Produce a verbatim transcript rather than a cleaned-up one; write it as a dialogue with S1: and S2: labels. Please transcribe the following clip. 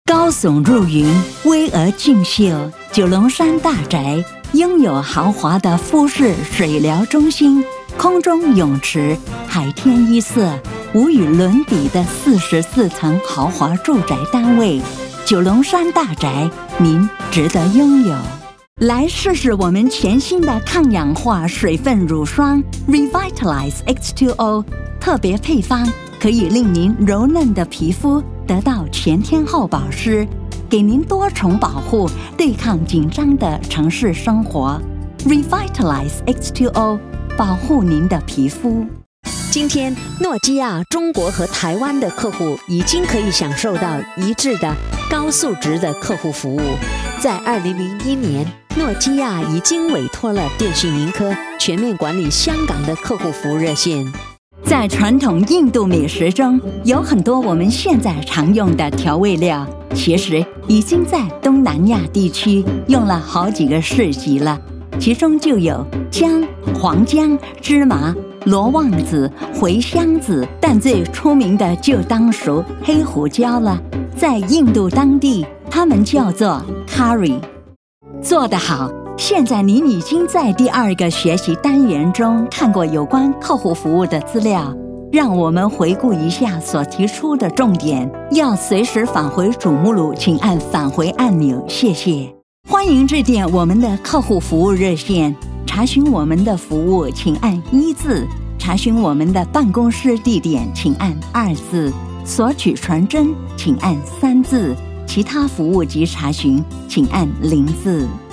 S1: 高耸入云，巍峨俊秀，九龙山大宅拥有豪华的复式水疗中心、空中泳池、海天一色、无与伦比的四十四层豪华住宅单位。九龙山大宅，您值得拥有。来试试我们全新的抗氧化水分乳霜 Revitalize X 二 O， 特别配方可以令您柔嫩的皮肤得到全天候保湿，给您多重保护，对抗紧张的城市生活。Revitalize X 二 O， 保护您的皮肤。
S2: 今天，诺基亚中国和台湾的客户已经可以享受到一致的高素质的客户服务。在二零零一年，诺基亚已经委托了电讯盈科全面管理香港的客户服务热线。
S1: 在传统印度美食中，有很多我们现在常用的调味料，其实已经在东南亚地区用了好几个世纪了。其中就有姜、黄姜、芝麻、罗望子、茴香子，但最出名的就当属黑胡椒了。在印度当地，他们叫做 curry。做得好，现在您已经在第二个学习单元中看过有关客户服务的资料。让我们回顾一下所提出的重点，要随时返回主目录，请按返回按钮，谢谢。欢迎致电我们的客户服务热线，查询我们的服务请按一字，查询我们的办公室地点请按二字，索取传真请按三字，其他服务及查询请按零字。